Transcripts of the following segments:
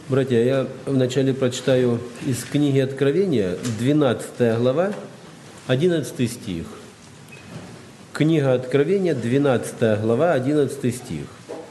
Братья, я вначале прочитаю из книги Откровения, 12 глава, 11 стих. Книга Откровения, 12 глава, 11 стих.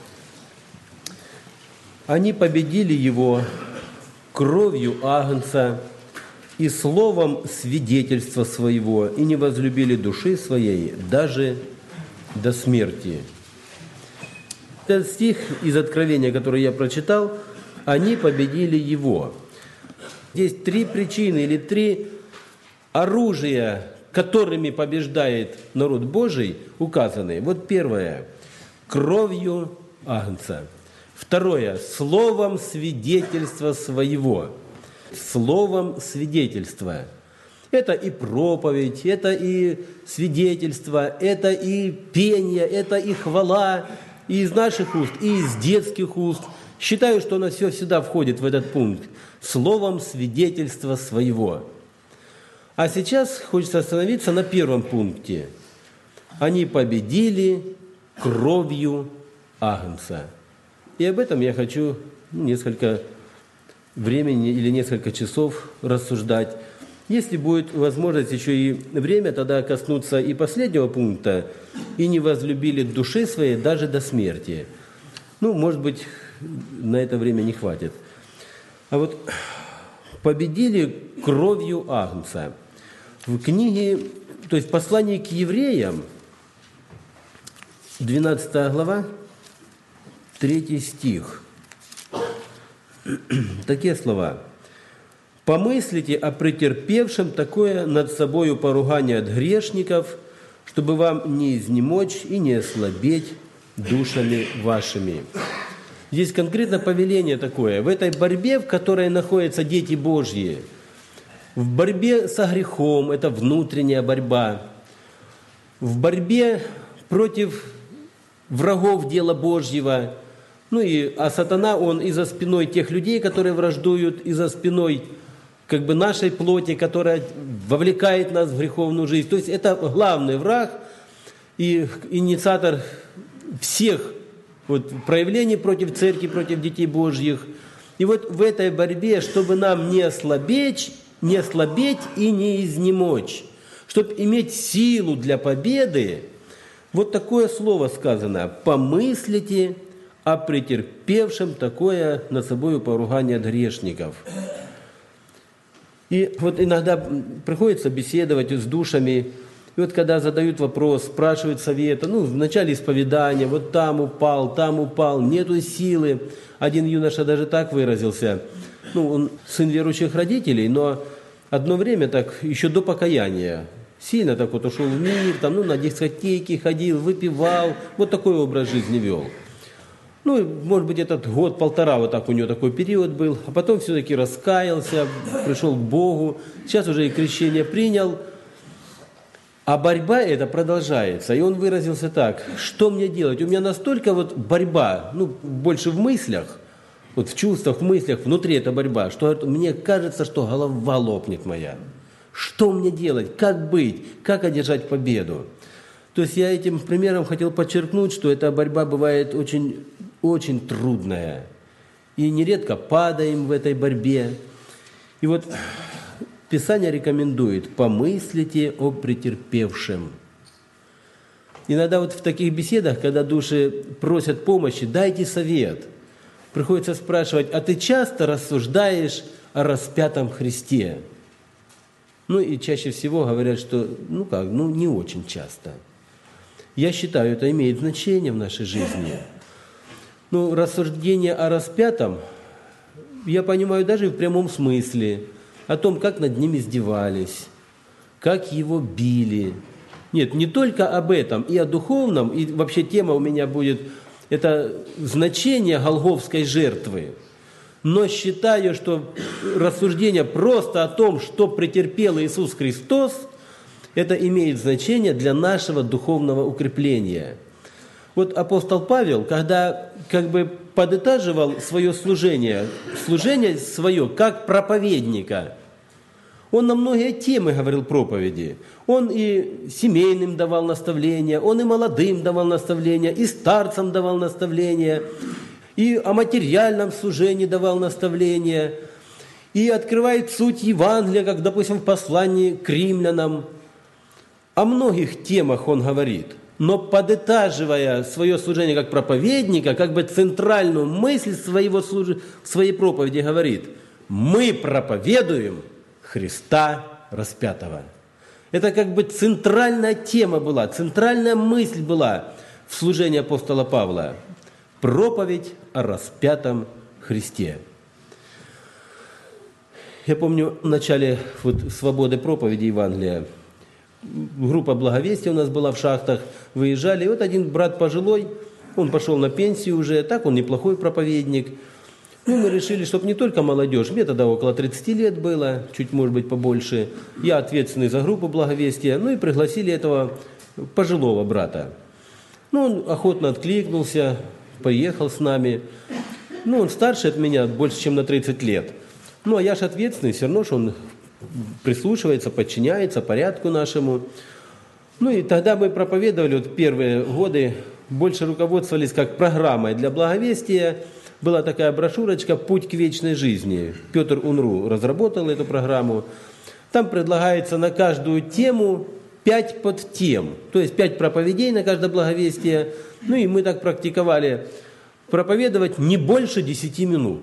«Они победили его кровью Агнца и словом свидетельства своего, и не возлюбили души своей даже до смерти». Этот стих из Откровения, который я прочитал, они победили его. Здесь три причины или три оружия, которыми побеждает народ Божий, указаны. Вот первое – кровью Агнца. Второе – словом свидетельства своего. Словом свидетельства. Это и проповедь, это и свидетельство, это и пение, это и хвала, и из наших уст, и из детских уст. Считаю, что оно все всегда входит в этот пункт. Словом свидетельства своего. А сейчас хочется остановиться на первом пункте. Они победили кровью Агнца. И об этом я хочу несколько времени или несколько часов рассуждать. Если будет возможность еще и время, тогда коснуться и последнего пункта. И не возлюбили души своей даже до смерти. Может быть, на это время не хватит. А вот победили кровью Агнца. В книге, то есть в послании к евреям, 12 глава, 3 стих. Такие слова. «Помыслите о претерпевшем такое над собою поругание от грешников, чтобы вам не изнемочь и не ослабеть душами вашими». Здесь конкретно повеление такое. В этой борьбе, в которой находятся дети Божьи, в борьбе со грехом, это внутренняя борьба, в борьбе против врагов дела Божьего, а сатана, он и за спиной тех людей, которые враждуют, и за спиной нашей плоти, которая вовлекает нас в греховную жизнь. То есть это главный враг и инициатор всех проявлений против церкви, против детей Божьих. И вот в этой борьбе, чтобы нам не ослабеть и не изнемочь, чтобы иметь силу для победы, вот такое слово сказано: «Помыслите о претерпевшем такое над собою поругание от грешников». И вот иногда приходится беседовать с душами, и вот когда задают вопрос, спрашивают совета, в начале исповедания, вот там упал, нету силы. Один юноша даже так выразился, он сын верующих родителей, но одно время так, еще до покаяния, сильно так ушел в мир, на дискотеки ходил, выпивал, вот такой образ жизни вел. Может быть, этот год-полтора у него такой период был, а потом все-таки раскаялся, пришел к Богу, сейчас уже и крещение принял. А борьба эта продолжается. И он выразился так: что мне делать? У меня настолько борьба, больше в мыслях, в чувствах, в мыслях, внутри эта борьба, что мне кажется, что голова лопнет моя. Что мне делать? Как быть? Как одержать победу? То есть я этим примером хотел подчеркнуть, что эта борьба бывает очень, очень трудная. И нередко падаем в этой борьбе. И Писание рекомендует: помыслите о претерпевшем. Иногда в таких беседах, когда души просят помощи, дайте совет. Приходится спрашивать: а ты часто рассуждаешь о распятом Христе? И чаще всего говорят, что не очень часто. Я считаю, это имеет значение в нашей жизни. Рассуждение о распятом, я понимаю даже в прямом смысле, о том, как над ним издевались, как его били. Нет, не только об этом, и о духовном, и вообще тема у меня будет, это значение голгофской жертвы. Но считаю, что рассуждение просто о том, что претерпел Иисус Христос, это имеет значение для нашего духовного укрепления. Апостол Павел, когда подытаживал свое служение свое как проповедника, он на многие темы говорил проповеди. Он и семейным давал наставления, он и молодым давал наставления, и старцам давал наставления. и о материальном служении давал наставления, и открывает суть Евангелия, как, допустим, в послании к римлянам. О многих темах он говорит, но подытаживая свое служение как проповедника, как бы центральную мысль своей проповеди говорит: мы проповедуем Христа распятого. Это как бы центральная тема была, центральная мысль была в служении апостола Павла. Проповедь о распятом Христе. Я помню, в начале свободы проповеди Евангелия группа благовестия у нас была в шахтах, выезжали, и вот один брат пожилой, он пошел на пенсию уже, так он неплохой проповедник. Ну, мы решили, чтобы не только молодежь, мне тогда около 30 лет было, чуть, может быть, побольше, я ответственный за группу благовестия, ну и пригласили этого пожилого брата. Ну, он охотно откликнулся, поехал с нами. Ну, он старше от меня больше, чем на 30 лет. Ну, а я же ответственный, все равно, что он прислушивается, подчиняется порядку нашему. Ну, и тогда мы проповедовали, вот первые годы, больше руководствовались как программой для благовестия. Была такая брошюрочка «Путь к вечной жизни». Петр Унру разработал эту программу. Там предлагается на каждую тему 5 подтем, то есть 5 проповедей на каждое благовестие. Ну, и мы так практиковали проповедовать не больше 10 минут.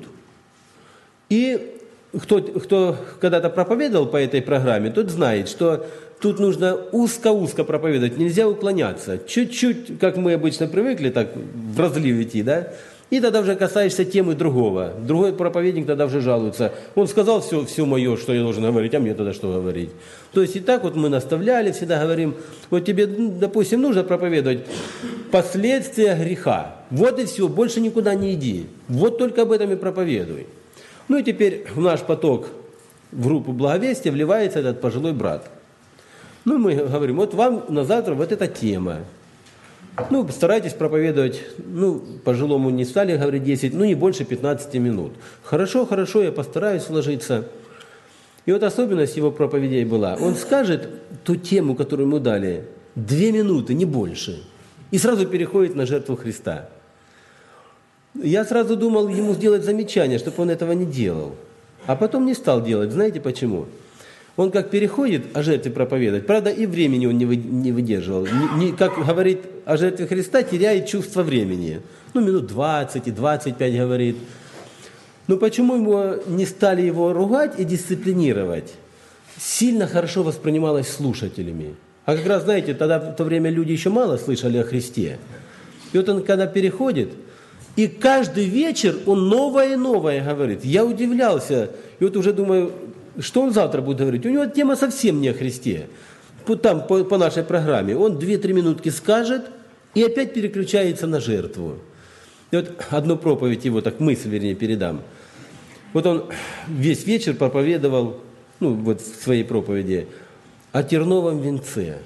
И кто когда-то проповедовал по этой программе, тот знает, что тут нужно узко-узко проповедовать, нельзя уклоняться. Чуть-чуть, как мы обычно привыкли, так в разлив идти, да? И тогда уже касаешься темы другого. Другой проповедник тогда уже жалуется. Он сказал все мое, что я должен говорить, а мне тогда что говорить? То есть и так вот мы наставляли, всегда говорим, вот тебе, допустим, нужно проповедовать последствия греха. Вот и все, больше никуда не иди. Вот только об этом и проповедуй. Ну и теперь в наш поток, в группу благовестия вливается этот пожилой брат. Ну мы говорим, вот вам на завтра вот эта тема. Ну, старайтесь проповедовать, ну, пожилому не стали говорить 10, ну, не больше 15 минут. Хорошо, я постараюсь вложиться. И вот особенность его проповедей была, он скажет ту тему, которую ему дали, 2 минуты, не больше, и сразу переходит на жертву Христа. Я сразу думал ему сделать замечание, чтобы он этого не делал. А потом не стал делать. Знаете почему? Он как переходит о жертве проповедовать, правда, и времени он не выдерживал. Как говорит о жертве Христа, теряет чувство времени. Ну, минут 20 и 25 говорит. Но почему не стали его ругать и дисциплинировать? Сильно хорошо воспринималось слушателями. А как раз, знаете, тогда в то время люди еще мало слышали о Христе. И вот он, когда переходит, и каждый вечер он новое и новое говорит. Я удивлялся. И вот уже думаю, что он завтра будет говорить? У него тема совсем не о Христе. Там, по нашей программе. Он 2-3 минутки скажет и опять переключается на жертву. И вот одну проповедь его, так мысль, вернее, передам. Вот он весь вечер проповедовал, ну, вот в своей проповеди, о терновом венце.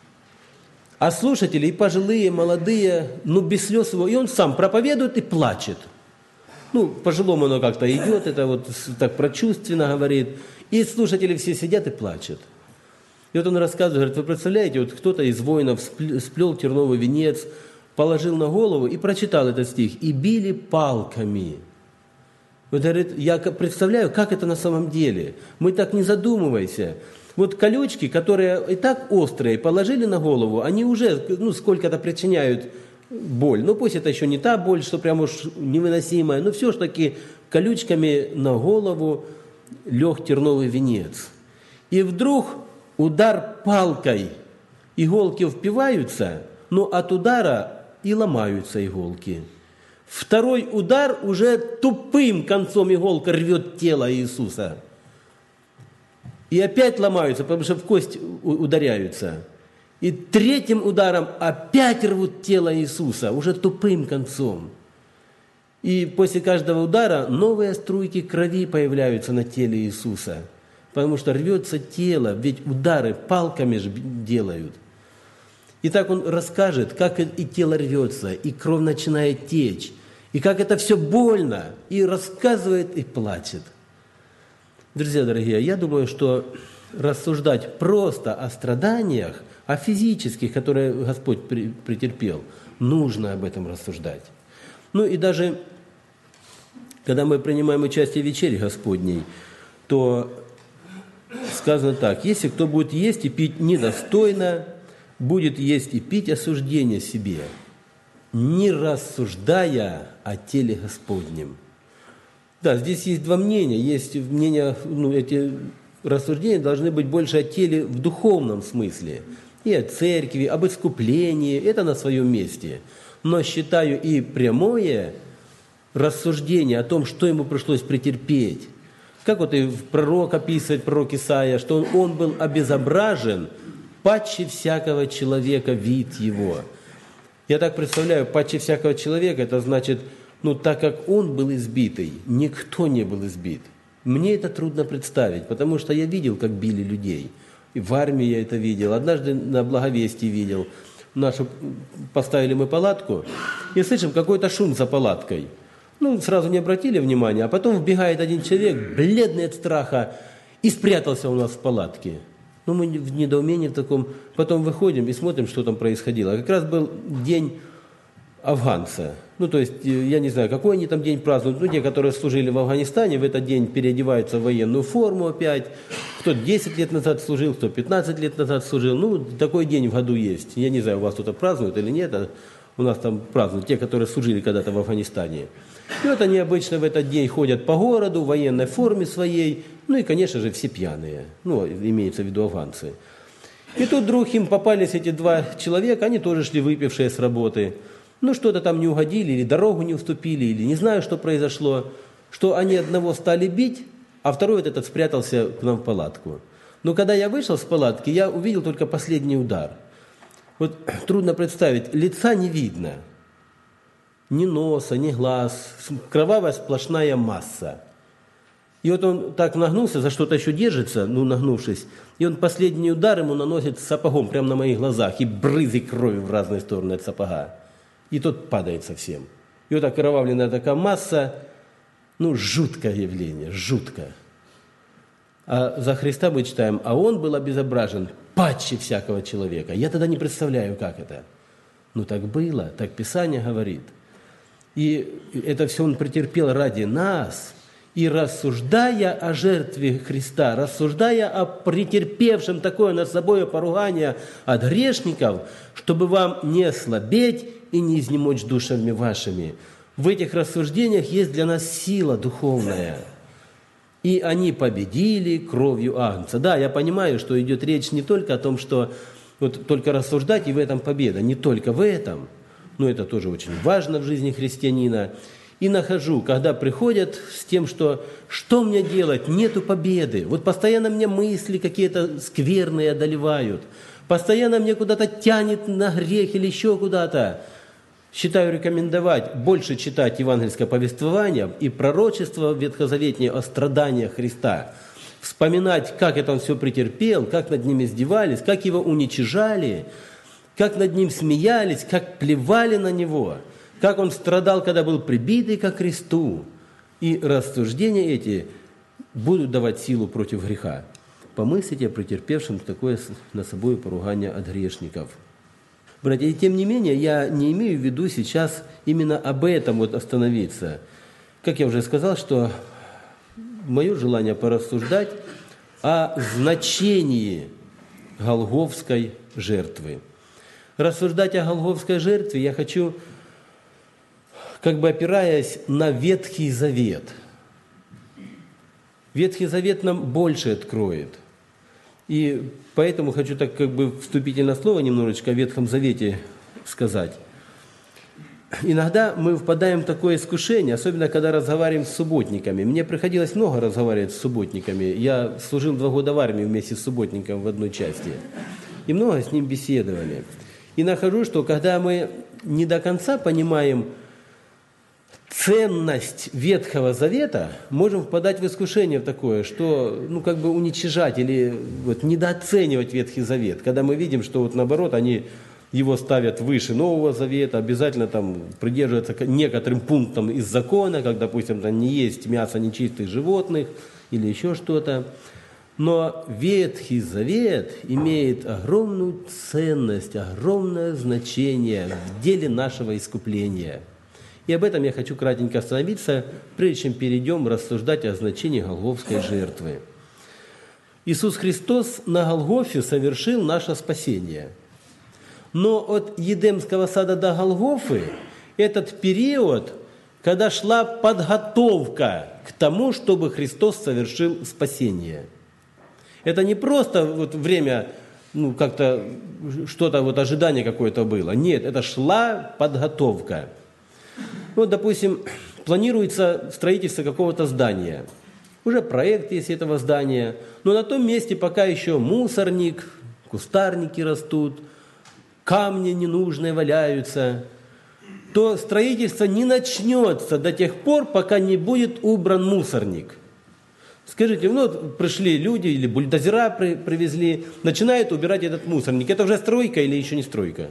А слушатели, и пожилые, и молодые, ну, без слез его, и он сам проповедует и плачет. Ну, пожилому оно как-то идет, это вот так прочувственно говорит. И слушатели все сидят и плачут. И вот он рассказывает, говорит, вы представляете, вот кто-то из воинов сплел терновый венец, положил на голову и прочитал этот стих. «И били палками». Вот, говорит, я представляю, как это на самом деле. Мы так не задумывайся. Вот колючки, которые и так острые, положили на голову, они уже, ну, сколько-то причиняют боль. Ну, пусть это еще не та боль, что прям уж невыносимая, но все ж таки колючками на голову лег терновый венец. И вдруг удар палкой, иголки впиваются, но от удара и ломаются иголки. Второй удар уже тупым концом иголка рвет тело Иисуса. И опять ломаются, потому что в кость ударяются. И третьим ударом опять рвут тело Иисуса, уже тупым концом. И после каждого удара новые струйки крови появляются на теле Иисуса. Потому что рвется тело, ведь удары палками же делают. И так он расскажет, как и тело рвется, и кровь начинает течь, и как это все больно, и рассказывает, и плачет. Друзья дорогие, я думаю, что рассуждать просто о страданиях, о физических, которые Господь претерпел, нужно об этом рассуждать. Ну и даже Когда мы принимаем участие в вечере Господней, то сказано так: если кто будет есть и пить недостойно, будет есть и пить осуждение себе, не рассуждая о теле Господнем. Да, здесь есть два мнения. Есть мнение, эти рассуждения должны быть больше о теле в духовном смысле, и о церкви, об искуплении, это на своем месте. Но считаю и прямое рассуждение о том, что ему пришлось претерпеть. Как вот и пророк описывает, пророк Исаия, что он был обезображен, паче всякого человека вид его. Я так представляю, паче всякого человека, это значит, так как он был избитый, никто не был избит. Мне это трудно представить, потому что я видел, как били людей. И в армии я это видел. Однажды на Благовестии видел. Поставили мы палатку, и слышим какой-то шум за палаткой. Сразу не обратили внимания, а потом вбегает один человек, бледный от страха, и спрятался у нас в палатке. Мы в недоумении в таком. Потом выходим и смотрим, что там происходило. Как раз был день афганца. То есть, я не знаю, какой они там день празднуют. Те, которые служили в Афганистане, в этот день переодеваются в военную форму опять. Кто 10 лет назад служил, кто 15 лет назад служил. Такой день в году есть. Я не знаю, у вас кто-то празднует или нет, а у нас там празднуют те, которые служили когда-то в Афганистане. И вот они обычно в этот день ходят по городу в военной форме своей. И, конечно же, все пьяные. Имеется в виду афганцы. И тут вдруг им попались эти два человека, они тоже шли выпившие с работы. Что-то там не угодили, или дорогу не уступили, или не знаю, что произошло, что они одного стали бить, а второй вот этот спрятался к нам в палатку. Но когда я вышел с палатки, я увидел только последний удар. Вот трудно представить, лица не видно, ни носа, ни глаз, кровавая сплошная масса. И вот он так нагнулся, за что-то еще держится, нагнувшись, и он последний удар ему наносит сапогом прямо на моих глазах, и брызги крови в разные стороны от сапога. И тот падает совсем. И вот окровавленная такая масса, жуткое явление, жутко. А за Христа мы читаем, а он был обезображен паче всякого человека. Я тогда не представляю, как это. Так было, так Писание говорит. И это все он претерпел ради нас. И рассуждая о жертве Христа, рассуждая о претерпевшем такое над собой поругание от грешников, чтобы вам не ослабеть и не изнемочь душами вашими. В этих рассуждениях есть для нас сила духовная. И они победили кровью Агнца. Да, я понимаю, что идет речь не только о том, что только рассуждать, и в этом победа. Не только в этом, но это тоже очень важно в жизни христианина. И нахожу, когда приходят с тем, что мне делать, нету победы. Постоянно мне мысли какие-то скверные одолевают. Постоянно мне куда-то тянет на грех или еще куда-то. Считаю рекомендовать больше читать евангельское повествование и пророчество ветхозаветнее о страданиях Христа. Вспоминать, как это он все претерпел, как над ним издевались, как его уничижали, как над ним смеялись, как плевали на него, как он страдал, когда был прибитый ко кресту. И рассуждения эти будут давать силу против греха. Помыслите о претерпевшем такое над собой поругание от грешников. Братья, и тем не менее, я не имею в виду сейчас именно об этом остановиться. Как я уже сказал, что мое желание порассуждать о значении Голгофской жертвы. Рассуждать о Голгофской жертве я хочу, опираясь на Ветхий Завет. Ветхий Завет нам больше откроет. И поэтому хочу вступительное слово немножечко о Ветхом Завете сказать. Иногда мы впадаем в такое искушение, особенно когда разговариваем с субботниками. Мне приходилось много разговаривать с субботниками. Я служил 2 года в армии вместе с субботником в одной части. И много с ним беседовали. И нахожу, что когда мы не до конца понимаем ценность Ветхого Завета, можем впадать в искушение в такое, что уничижать или недооценивать Ветхий Завет. Когда мы видим, что наоборот, они его ставят выше Нового Завета, обязательно придерживаются некоторым пунктам из закона, как, допустим, не есть мясо нечистых животных или еще что-то. Но Ветхий Завет имеет огромную ценность, огромное значение в деле нашего искупления. И об этом я хочу кратенько остановиться, прежде чем перейдем рассуждать о значении голгофской жертвы. Иисус Христос на Голгофе совершил наше спасение. Но от Едемского сада до Голгофы этот период, когда шла подготовка к тому, чтобы Христос совершил спасение. Это не просто время, как-то что-то ожидание какое-то было. Нет, это шла подготовка. Допустим, планируется строительство какого-то здания. Уже проект есть этого здания, но на том месте пока еще мусорник, кустарники растут, камни ненужные валяются, то строительство не начнется до тех пор, пока не будет убран мусорник. Скажите, пришли люди или бульдозера привезли, начинают убирать этот мусорник. Это уже стройка или еще не стройка?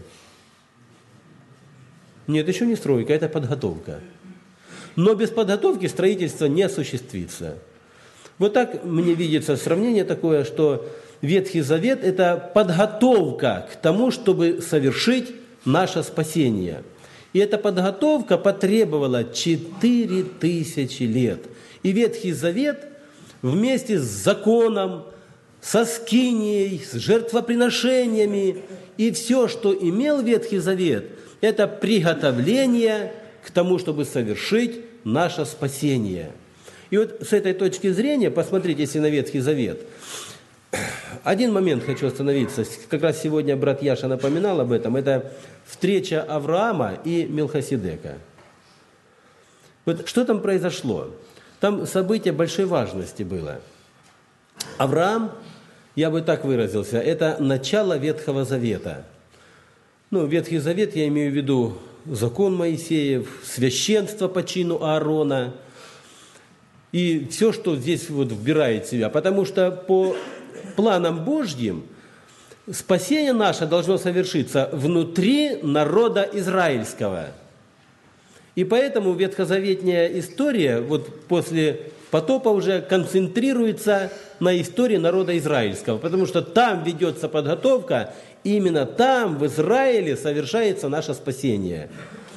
Нет, еще не стройка, это подготовка. Но без подготовки строительство не осуществится. Вот так мне видится сравнение такое, что Ветхий Завет – это подготовка к тому, чтобы совершить наше спасение. И эта подготовка потребовала 4000 лет. И Ветхий Завет вместе с законом, со скинией, с жертвоприношениями и все, что имел Ветхий Завет, это приготовление к тому, чтобы совершить наше спасение. И вот с этой точки зрения, посмотрите, если на Ветхий Завет, один момент хочу остановиться. Как раз сегодня брат Яша напоминал об этом. Это встреча Авраама и Мелхиседека. Вот что там произошло? Там событие большой важности было. Авраам, я бы так выразился, это начало Ветхого Завета. Ветхий Завет, я имею в виду закон Моисеев, священство по чину Аарона и все, что здесь вбирает в себя. Потому что по планам Божьим спасение наше должно совершиться внутри народа израильского. И поэтому ветхозаветная история после потопа уже концентрируется на истории народа израильского, потому что там ведется подготовка, именно там, в Израиле, совершается наше спасение.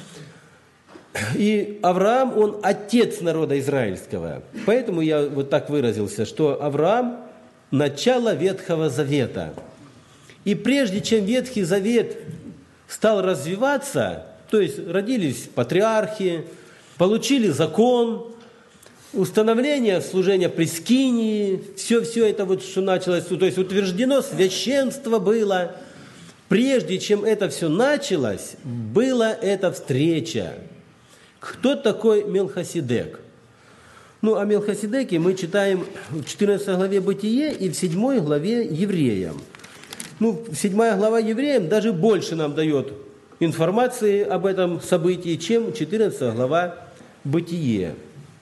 И Авраам, он отец народа израильского. Поэтому я так выразился, что Авраам – начало Ветхого Завета. И прежде чем Ветхий Завет стал развиваться, то есть родились патриархи, получили закон, установление служения при скинии, все это что началось, то есть утверждено священство было. Прежде чем это все началось, была эта встреча. Кто такой Мелхиседек? О Мелхиседеке мы читаем в 14 главе Бытие и в 7 главе Евреям. 7 глава Евреям даже больше нам дает информации об этом событии, чем 14 глава Бытие.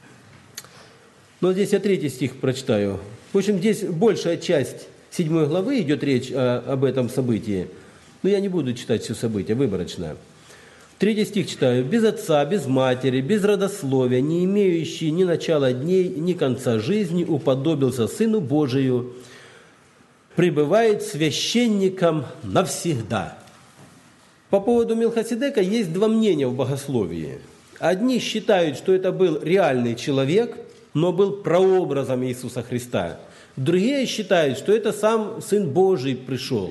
Но здесь я 3 стих прочитаю. В общем, здесь большая часть 7 главы идет речь об этом событии. Но я не буду читать все события, выборочно. 3 стих читаю. «Без отца, без матери, без родословия, не имеющий ни начала дней, ни конца жизни, уподобился Сыну Божию, пребывает священником навсегда». По поводу Мелхиседека есть 2 мнения в богословии. Одни считают, что это был реальный человек, но был прообразом Иисуса Христа. Другие считают, что это сам Сын Божий пришел.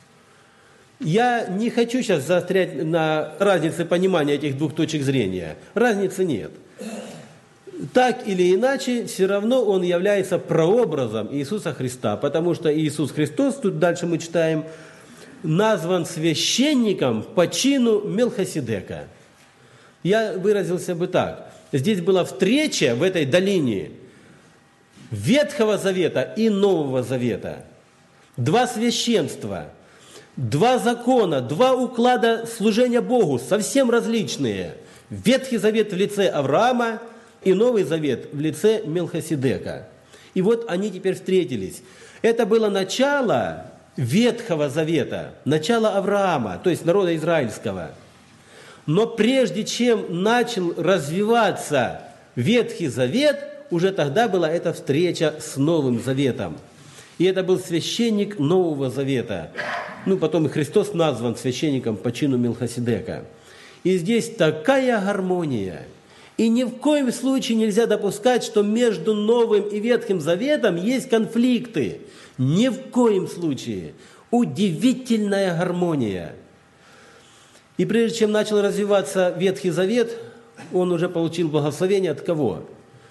Я не хочу сейчас заострять на разнице понимания этих 2 точек зрения. Разницы нет. Так или иначе, все равно он является прообразом Иисуса Христа, потому что Иисус Христос, тут дальше мы читаем, назван священником по чину Мелхиседека. Я выразился бы так. Здесь была встреча в этой долине Ветхого Завета и Нового Завета. 2 священства, 2 закона, 2 уклада служения Богу, совсем различные. Ветхий Завет в лице Авраама и Новый Завет в лице Мелхиседека. И вот они теперь встретились. Это было начало Ветхого Завета, начало Авраама, то есть народа израильского. Но прежде чем начал развиваться Ветхий Завет, уже тогда была эта встреча с Новым Заветом. И это был священник Нового Завета. Потом и Христос назван священником по чину Мелхиседека. И здесь такая гармония. И ни в коем случае нельзя допускать, что между Новым и Ветхим Заветом есть конфликты. Ни в коем случае. Удивительная гармония. И прежде чем начал развиваться Ветхий Завет, он уже получил благословение от кого?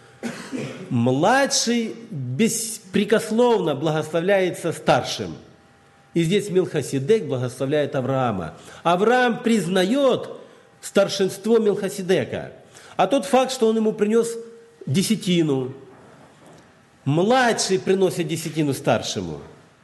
Младший беспрекословно благословляется старшим. И здесь Мелхиседек благословляет Авраама. Авраам признает старшинство Мелхиседека. А тот факт, что он ему принес десятину, младший приносит десятину старшему.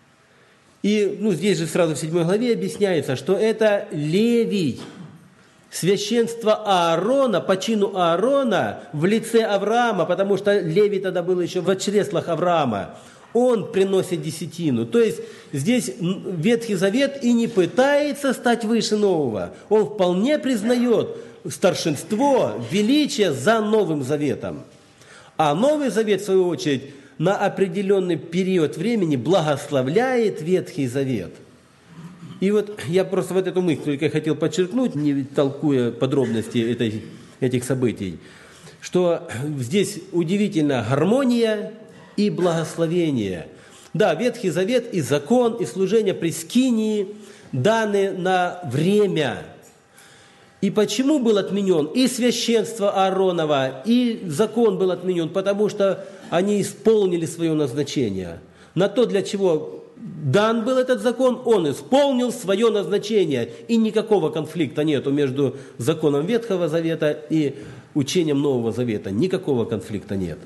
И здесь же сразу в 7 главе объясняется, что это Левий, священство Аарона, по чину Аарона в лице Авраама, потому что Левий тогда был еще в чреслах Авраама. Он приносит десятину. То есть здесь Ветхий Завет и не пытается стать выше нового. Он вполне признает старшинство, величие за Новым Заветом. А Новый Завет, в свою очередь, на определенный период времени благословляет Ветхий Завет. И вот я просто вот эту мысль только хотел подчеркнуть, не толкуя подробности этих событий, что здесь удивительная гармония и благословение. Да, Ветхий Завет и закон, и служение при скинии даны на время. И почему был отменен и священство Ааронова, и закон был отменен? Потому что они исполнили свое назначение. На то, для чего дан был этот закон, он исполнил свое назначение. И никакого конфликта нету между законом Ветхого Завета и учением Нового Завета. Никакого конфликта нет.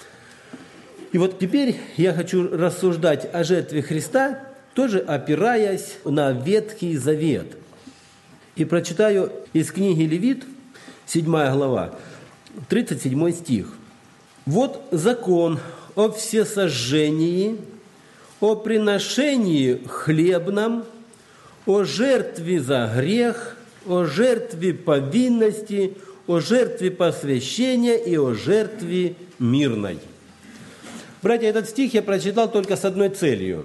И вот теперь я хочу рассуждать о жертве Христа, тоже опираясь на Ветхий Завет. И прочитаю из книги Левит, 7 глава, 37 стих. «Вот закон о всесожжении, о приношении хлебном, о жертве за грех, о жертве повинности, о жертве посвящения и о жертве мирной». Братья, этот стих я прочитал только с одной целью.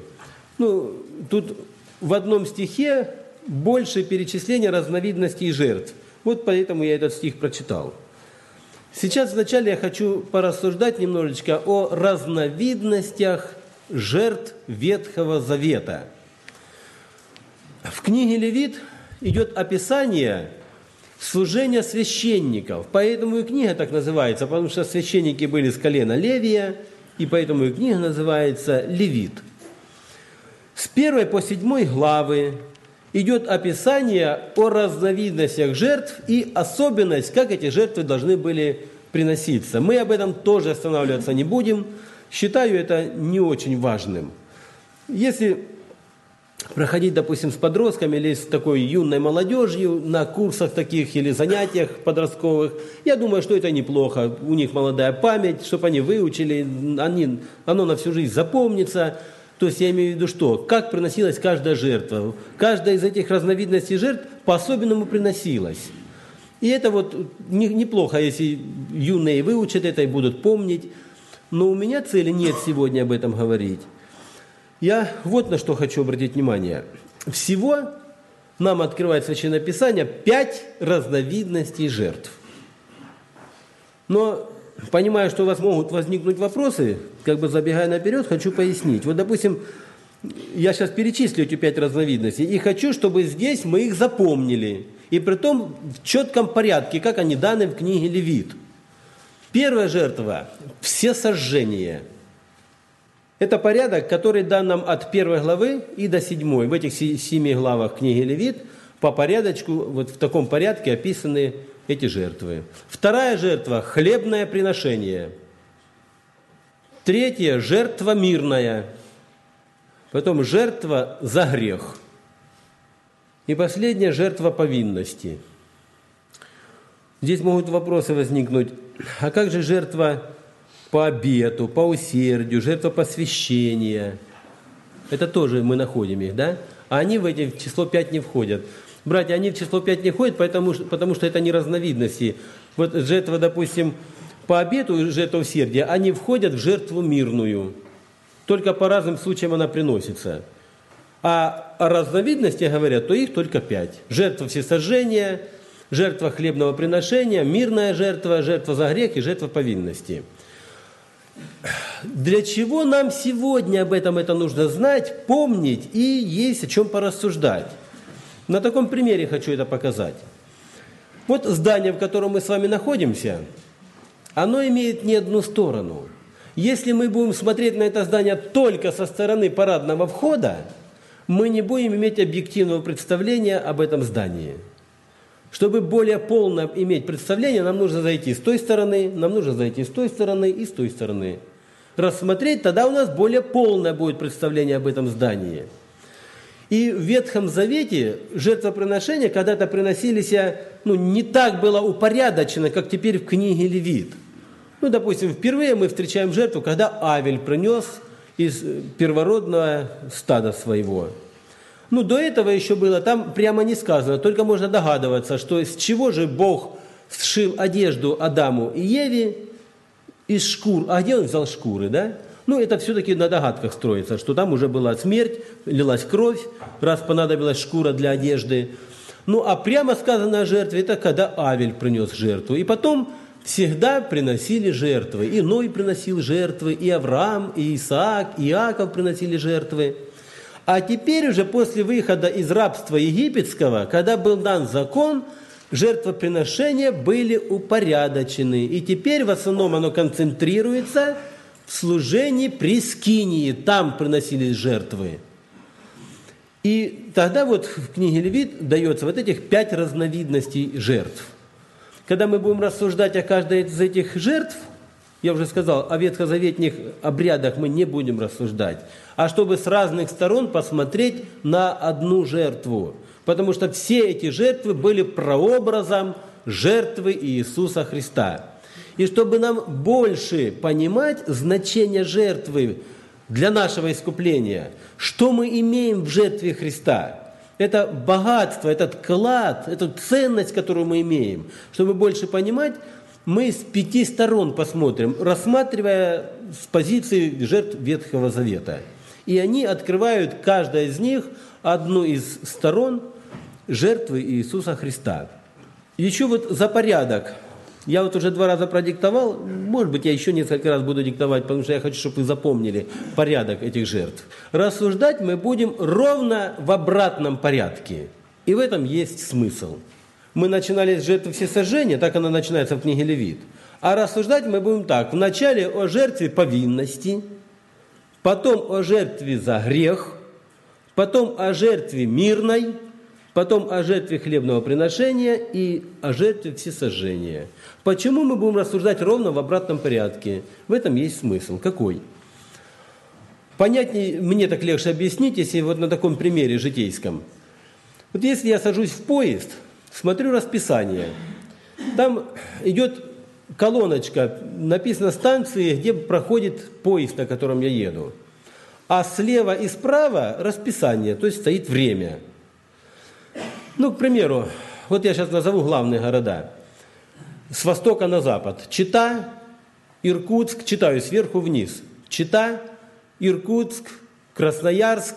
Тут в одном стихе больше перечисления разновидностей жертв. Вот поэтому я этот стих прочитал. Сейчас вначале я хочу порассуждать немножечко о разновидностях жертв Ветхого Завета. В книге Левит идет описание служения священников. Поэтому и книга так называется, потому что священники были с колена Левия, и поэтому и книга называется Левит. С 1 по 7 главы идет описание о разновидностях жертв и особенность, как эти жертвы должны были приноситься. Мы об этом тоже останавливаться не будем. Считаю это не очень важным. Если проходить, допустим, с подростками или с такой юной молодежью на курсах таких или занятиях подростковых, я думаю, что это неплохо. У них молодая память, чтобы они выучили, оно на всю жизнь запомнится. То есть я имею в виду что? Как приносилась каждая жертва. Каждая из этих разновидностей жертв по-особенному приносилась. И это вот неплохо, если юные выучат это и будут помнить. Но у меня цели нет сегодня об этом говорить. Я вот на что хочу обратить внимание. Всего нам открывает Священное Писание 5 разновидностей жертв. Но, понимая, что у вас могут возникнуть вопросы, как бы забегая наперед, хочу пояснить. Вот, допустим, я сейчас перечислю эти 5 разновидностей и хочу, чтобы здесь мы их запомнили. И притом в четком порядке, как они даны в книге Левит. Первая жертва – всесожжение. Это порядок, который дан нам от 1 главы и до 7. В этих 7 главах книги Левит по порядочку, вот в таком порядке описаны эти жертвы. Вторая жертва – хлебное приношение. Третья – жертва мирная. Потом жертва за грех. И последняя – жертва повинности. Здесь могут вопросы возникнуть. А как же жертва по обету, по усердию, жертва посвящения? Это тоже мы находим их, да? А они в эти в число 5 не входят. Братья, они в число 5 не входят, потому что это не разновидности. Вот жертва, допустим, по обету, жертва усердия, они входят в жертву мирную. Только по разным случаям она приносится. А о разновидностях говорят, то их только 5. Жертва всесожжения, Жертва хлебного приношения, мирная жертва, жертва за грех и жертва повинности. Для чего нам сегодня об этом это нужно знать, помнить и есть о чем порассуждать? На таком примере хочу это показать. Вот здание, в котором мы с вами находимся, оно имеет не одну сторону. Если мы будем смотреть на это здание только со стороны парадного входа, мы не будем иметь объективного представления об этом здании. Чтобы более полно иметь представление, нам нужно зайти с той стороны, нам нужно зайти с той стороны и с той стороны. Рассмотреть, тогда у нас более полное будет представление об этом здании. И в Ветхом Завете жертвоприношения когда-то приносились, не так было упорядочено, как теперь в книге Левит. Допустим, впервые мы встречаем жертву, когда Авель принес из первородного стада своего. До этого еще было, там прямо не сказано, только можно догадываться, что с чего же Бог сшил одежду Адаму и Еве из шкур. А где он взял шкуры, да? Это все-таки на догадках строится, что там уже была смерть, лилась кровь, раз понадобилась шкура для одежды. А прямо сказано о жертве, это когда Авель принес жертву. И потом всегда приносили жертвы. И Ной приносил жертвы, и Авраам, и Исаак, и Иаков приносили жертвы. А теперь уже после выхода из рабства египетского, когда был дан закон, жертвоприношения были упорядочены. И теперь в основном оно концентрируется в служении при скинии. Там приносились жертвы. И тогда в книге Левит дается этих 5 разновидностей жертв. Когда мы будем рассуждать о каждой из этих жертв, я уже сказал, о ветхозаветных обрядах мы не будем рассуждать, а чтобы с разных сторон посмотреть на одну жертву. Потому что все эти жертвы были прообразом жертвы Иисуса Христа. И чтобы нам больше понимать значение жертвы для нашего искупления, что мы имеем в жертве Христа, это богатство, этот клад, эту ценность, которую мы имеем, чтобы больше понимать, мы с 5 сторон посмотрим, рассматривая с позиции жертв Ветхого Завета. И они открывают, каждая из них, одну из сторон жертвы Иисуса Христа. Еще за порядок. Я уже 2 раза продиктовал, может быть, я еще несколько раз буду диктовать, потому что я хочу, чтобы вы запомнили порядок этих жертв. Рассуждать мы будем ровно в обратном порядке. И в этом есть смысл. Мы начинали с жертвы всесожжения, так она начинается в книге Левит. А рассуждать мы будем так. Вначале о жертве повинности, потом о жертве за грех, потом о жертве мирной, потом о жертве хлебного приношения и о жертве всесожжения. Почему мы будем рассуждать ровно в обратном порядке? В этом есть смысл. Какой? Понятнее, мне так легче объяснить, если на таком примере житейском. Если я сажусь в поезд, смотрю расписание, там идет колоночка, написано станции, где проходит поезд, на котором я еду. А слева и справа расписание, то есть стоит время. К примеру, я сейчас назову главные города. С востока на запад. Чита, Иркутск, читаю сверху вниз. Чита, Иркутск, Красноярск,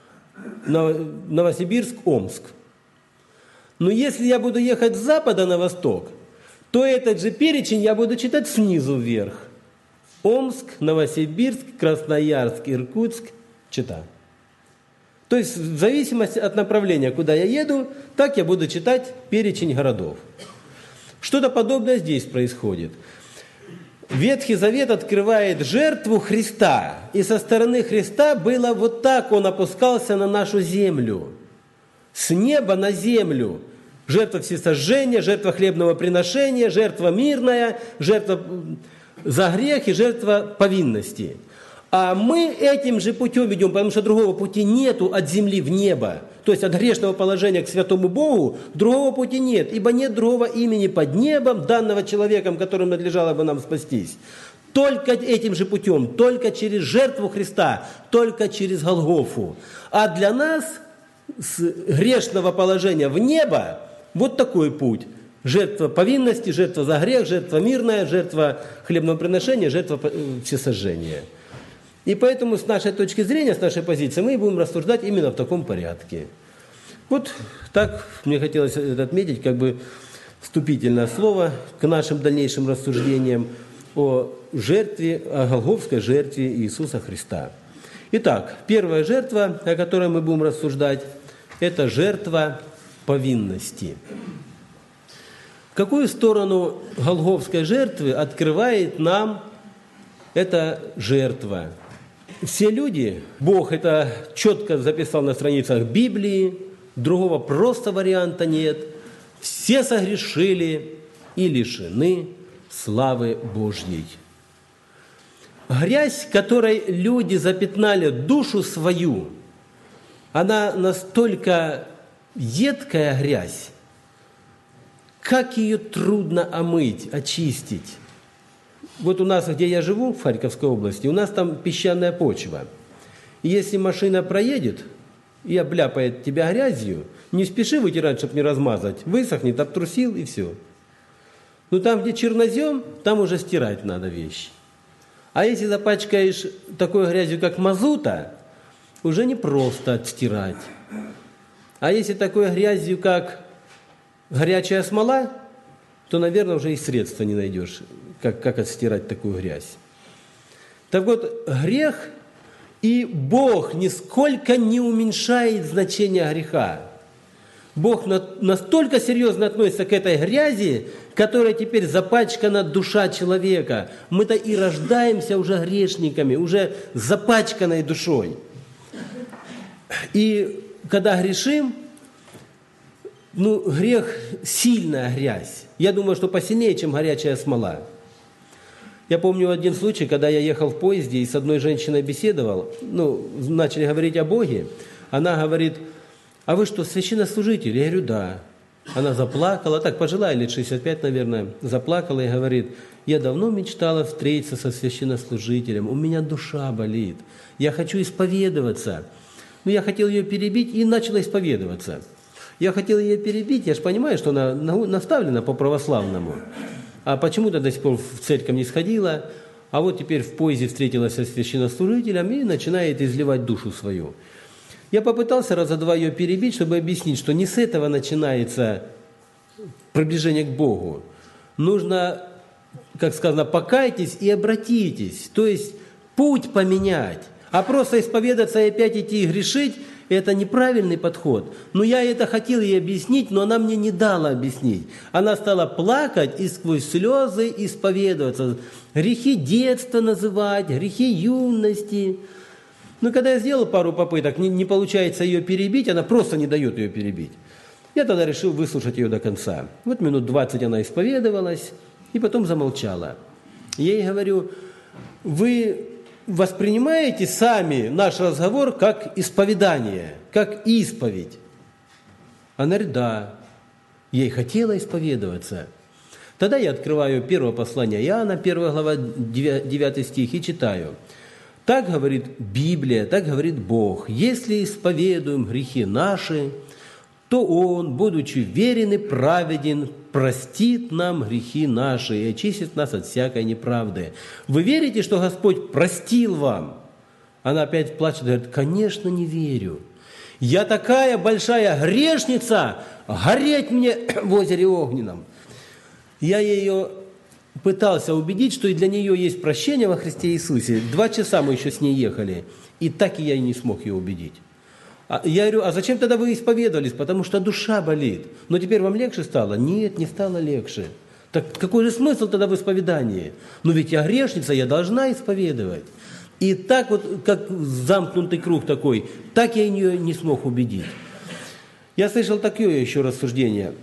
Новосибирск, Омск. Но если я буду ехать с запада на восток, то этот же перечень я буду читать снизу вверх. Омск, Новосибирск, Красноярск, Иркутск, Чита. То есть в зависимости от направления, куда я еду, так я буду читать перечень городов. Что-то подобное здесь происходит. Ветхий Завет открывает жертву Христа. И со стороны Христа было вот так, он опускался на нашу землю. С неба на землю. Жертва всесожжения, жертва хлебного приношения, жертва мирная, жертва за грех и жертва повинности. А мы этим же путем идем, потому что другого пути нету от земли в небо. То есть от грешного положения к святому Богу другого пути нет, ибо нет другого имени под небом, данного человеком, которым надлежало бы нам спастись. Только этим же путем, только через жертву Христа, только через Голгофу. А для нас с грешного положения в небо вот такой путь. Жертва повинности, жертва за грех, жертва мирная, жертва хлебного приношения, жертва всесожжения. И поэтому с нашей точки зрения, с нашей позиции, мы будем рассуждать именно в таком порядке. Вот так мне хотелось это отметить, вступительное слово к нашим дальнейшим рассуждениям о жертве, о голгофской жертве Иисуса Христа. Итак, первая жертва, о которой мы будем рассуждать, это жертва повинности. В какую сторону голгофской жертвы открывает нам эта жертва? Все люди, Бог это четко записал на страницах Библии, другого просто варианта нет. Все согрешили и лишены славы Божьей. Грязь, которой люди запятнали душу свою, она настолько едкая грязь, как ее трудно омыть, очистить. Вот у нас, где я живу, в Харьковской области, у нас там песчаная почва. И если машина проедет и обляпает тебя грязью, не спеши вытирать, чтобы не размазать. Высохнет, обтрусил и все. Но там, где чернозем, там уже стирать надо вещи. А если запачкаешь такой грязью, как мазута, уже не просто отстирать. А если такой грязью, как горячая смола, то, наверное, уже и средства не найдешь, как отстирать такую грязь. Так вот, грех и Бог нисколько не уменьшает значение греха. Бог настолько серьезно относится к этой грязи, которой теперь запачкана душа человека. Мы-то и рождаемся уже грешниками, уже запачканной душой. И когда грешим, грех – сильная грязь. Я думаю, что посильнее, чем горячая смола. Я помню один случай, когда я ехал в поезде и с одной женщиной беседовал, начали говорить о Боге. Она говорит: а вы что, священнослужитель? Я говорю: да. Она заплакала, так пожилая, лет 65, наверное, заплакала и говорит: я давно мечтала встретиться со священнослужителем, у меня душа болит, я хочу исповедоваться. Я хотел ее перебить и начала исповедоваться. Я хотел ее перебить, я же понимаю, что она наставлена по-православному, а почему-то до сих пор в церковь не сходила, а вот теперь в поезде встретилась со священнослужителем и начинает изливать душу свою. Я попытался раза два ее перебить, чтобы объяснить, что не с этого начинается приближение к Богу. Нужно, как сказано, покайтесь и обратитесь, то есть путь поменять. А просто исповедаться и опять идти и грешить – это неправильный подход. Но я это хотел ей объяснить, но она мне не дала объяснить. Она стала плакать и сквозь слезы исповедоваться. Грехи детства называть, грехи юности. Но когда я сделал пару попыток, не получается ее перебить, она просто не дает ее перебить. Я тогда решил выслушать ее до конца. Вот минут 20 она исповедовалась и потом замолчала. Я ей говорю: вы воспринимаете сами наш разговор как исповедание, как исповедь? Она говорит: да. Ей хотела исповедоваться. Тогда я открываю первое послание Иоанна, 1 глава, 9 стих, и читаю. Так говорит Библия, так говорит Бог: если исповедуем грехи наши, то Он, будучи верен и праведен, простит нам грехи наши и очистит нас от всякой неправды. Вы верите, что Господь простил вам? Она опять плачет и говорит: конечно, не верю. Я такая большая грешница, гореть мне в озере огненном. Я ее пытался убедить, что и для нее есть прощение во Христе Иисусе. 2 часа мы еще с ней ехали, и так и я не смог ее убедить. Я говорю: а зачем тогда вы исповедовались? Потому что душа болит. Но теперь вам легче стало? Нет, не стало легче. Так какой же смысл тогда в исповедании? Но ведь я грешница, я должна исповедовать. И так вот, как замкнутый круг такой, так я ее не смог убедить. Я слышал такое еще рассуждение.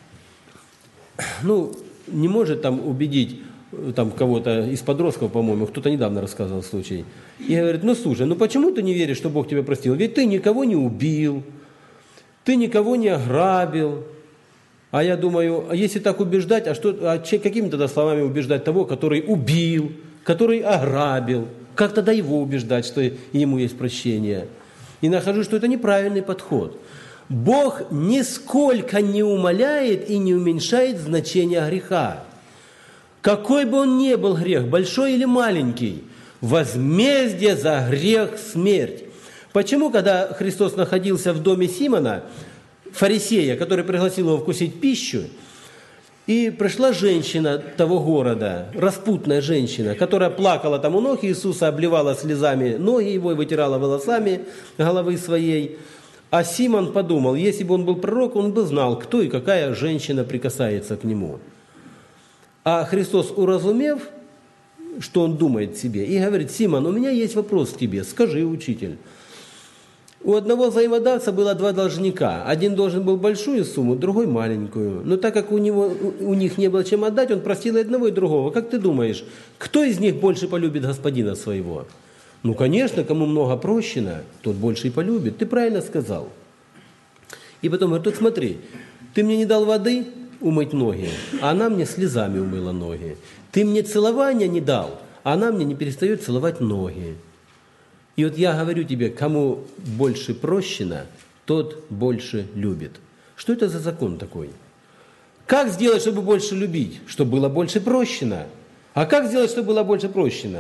Не может там убедить кого-то из подростков, по-моему, кто-то недавно рассказывал случай. И говорит: слушай, почему ты не веришь, что Бог тебя простил? Ведь ты никого не убил, ты никого не ограбил. А я думаю, а если так убеждать, какими тогда словами убеждать того, который убил, который ограбил? Как тогда его убеждать, что ему есть прощение? И нахожу, что это неправильный подход. Бог нисколько не умаляет и не уменьшает значение греха. Какой бы он ни был грех, большой или маленький, возмездие за грех – смерть. Почему, когда Христос находился в доме Симона, фарисея, который пригласил его вкусить пищу, И пришла женщина того города, распутная женщина, которая плакала там у ног Иисуса, обливала слезами ноги его и вытирала волосами головы своей. А Симон подумал, если бы он был пророк, он бы знал, кто и какая женщина прикасается к нему. А Христос, уразумев, что он думает себе, и говорит: Симон, у меня есть вопрос к тебе, скажи, учитель. У одного взаимодавца было два должника. Один должен был большую сумму, другой маленькую. Но так как у них не было чем отдать, он просил и одного, и другого. Как ты думаешь, кто из них больше полюбит господина своего? Ну, конечно, кому много прощено, тот больше и полюбит. Ты правильно сказал. И потом говорит: вот смотри, ты мне не дал воды умыть ноги, а она мне слезами умыла ноги. Ты мне целования не дал, а она мне не перестает целовать ноги. И вот я говорю тебе, кому больше прощено, тот больше любит. Что это за закон такой? Как сделать, чтобы больше любить? Чтобы было больше прощено. А как сделать, чтобы было больше прощено?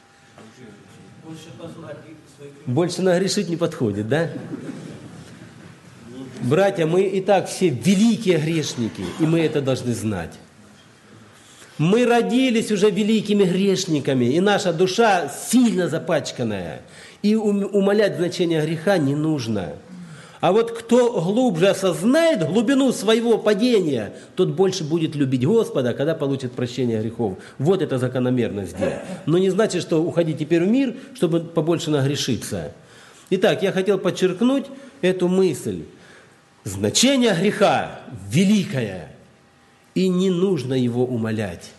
Больше нагрешить не подходит, да? Братья, мы и так все великие грешники, и мы это должны знать. Мы родились уже великими грешниками, и наша душа сильно запачканная. И умалять значение греха не нужно. А вот кто глубже осознает глубину своего падения, тот больше будет любить Господа, когда получит прощение грехов. Вот это закономерность здесь. Но не значит, что уходи теперь в мир, чтобы побольше нагрешиться. Итак, я хотел подчеркнуть эту мысль. Значение греха великое. И не нужно его умалять.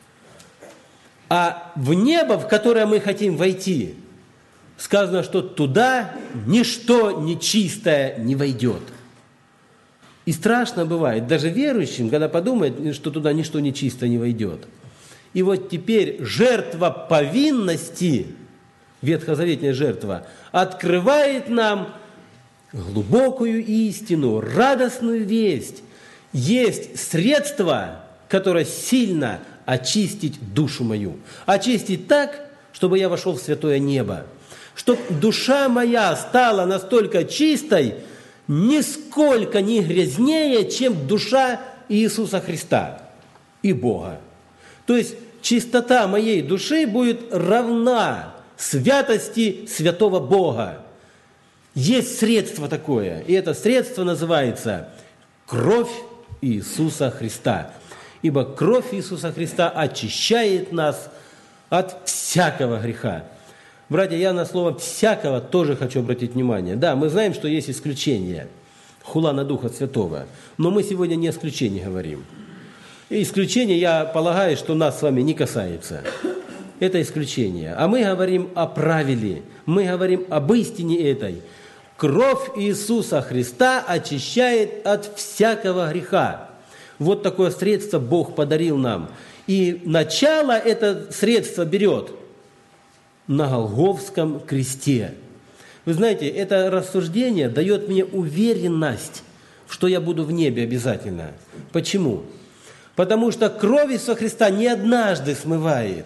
А в небо, в которое мы хотим войти, сказано, что туда ничто нечистое не войдет. И страшно бывает, даже верующим, когда подумает, что туда ничто нечистое не войдет. И вот теперь жертва повинности, ветхозаветная жертва, открывает нам глубокую истину, радостную весть. Есть средство, которое сильно очистить душу мою. Очистить так, чтобы я вошел в святое небо. Чтобы душа моя стала настолько чистой, нисколько не грязнее, чем душа Иисуса Христа и Бога. То есть чистота моей души будет равна святости святого Бога. Есть средство такое, и это средство называется кровь Иисуса Христа. Ибо кровь Иисуса Христа очищает нас от всякого греха. Братья, я на слово «всякого» тоже хочу обратить внимание. Да, мы знаем, что есть исключения. Хула на Духа Святого. Но мы сегодня не о исключении говорим. И исключение, я полагаю, что нас с вами не касается. Это исключение. А мы говорим о правиле. Мы говорим об истине этой. Кровь Иисуса Христа очищает от всякого греха. Вот такое средство Бог подарил нам. И начало это средство берет на Голгофском кресте. Вы знаете, это рассуждение дает мне уверенность, что я буду в небе обязательно. Почему? Потому что кровь Иисуса Христа не однажды смывает.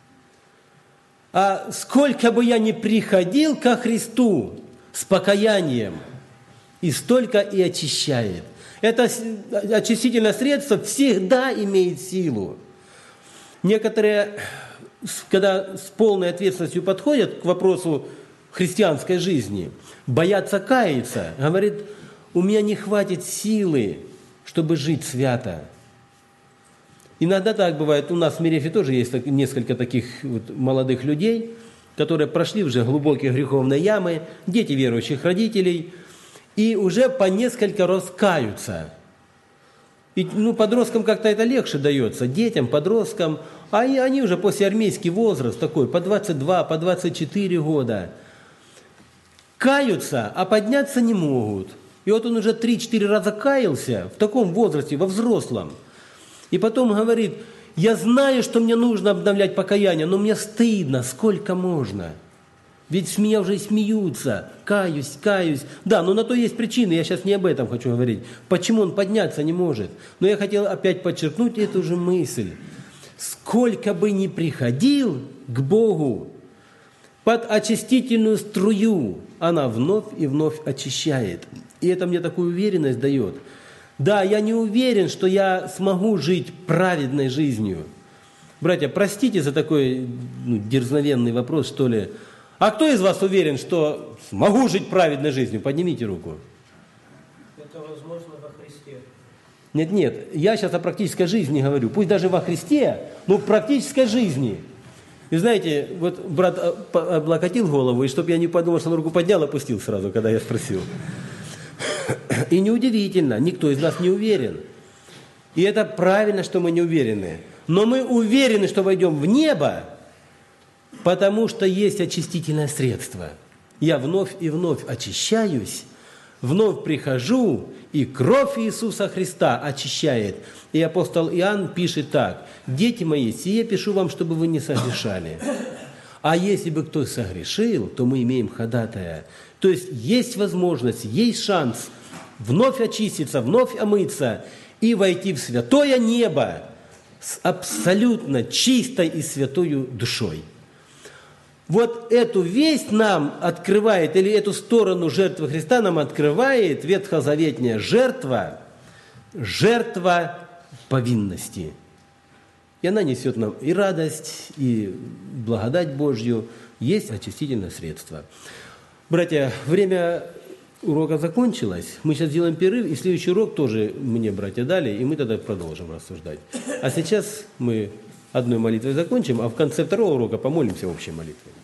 А сколько бы я ни приходил ко Христу с покаянием, и столько и очищает. Это очистительное средство всегда имеет силу. Некоторые, когда с полной ответственностью подходят к вопросу христианской жизни, боятся каяться. Говорит, у меня не хватит силы, чтобы жить свято. Иногда так бывает. У нас в Мерефе тоже есть несколько таких вот молодых людей, которые прошли уже глубокие греховные ямы, дети верующих родителей, и уже по несколько раз каются. И, подросткам как-то это легче дается, детям, подросткам, а они уже после армейский возраст такой, по 22, по 24 года, каются, а подняться не могут. И вот он уже 3-4 раза каялся в таком возрасте, во взрослом. И потом говорит, я знаю, что мне нужно обновлять покаяние, но мне стыдно, сколько можно. Ведь с меня уже смеются, каюсь. Да, но на то есть причины, я сейчас не об этом хочу говорить. Почему он подняться не может? Но я хотел опять подчеркнуть эту же мысль. Сколько бы ни приходил к Богу, под очистительную струю она вновь и вновь очищает. И это мне такую уверенность дает. Да, я не уверен, что я смогу жить праведной жизнью. Братья, простите за такой дерзновенный вопрос, что ли. А кто из вас уверен, что смогу жить праведной жизнью? Поднимите руку. Это возможно во Христе. Нет, я сейчас о практической жизни говорю. Пусть даже во Христе, но в практической жизни. И знаете, вот брат облокотил голову, и чтобы я не подумал, что он руку поднял, опустил сразу, когда я спросил. И неудивительно, никто из нас не уверен. И это правильно, что мы не уверены. Но мы уверены, что войдем в небо, потому что есть очистительное средство. Я вновь и вновь очищаюсь, вновь прихожу, и кровь Иисуса Христа очищает. И апостол Иоанн пишет так: «Дети мои, сие пишу вам, чтобы вы не согрешали. А если бы кто согрешил, то мы имеем ходатая». То есть возможность, есть шанс вновь очиститься, вновь омыться и войти в святое небо с абсолютно чистой и святою душой. Вот эту весть нам открывает, или эту сторону жертвы Христа нам открывает ветхозаветная жертва повинности. И она несет нам и радость, и благодать Божью. Есть очистительное средство. Братья, время урока закончилось. Мы сейчас сделаем перерыв, и следующий урок тоже мне братья дали, и мы тогда продолжим рассуждать. А сейчас мы одной молитвой закончим, а в конце второго урока помолимся общей молитвой.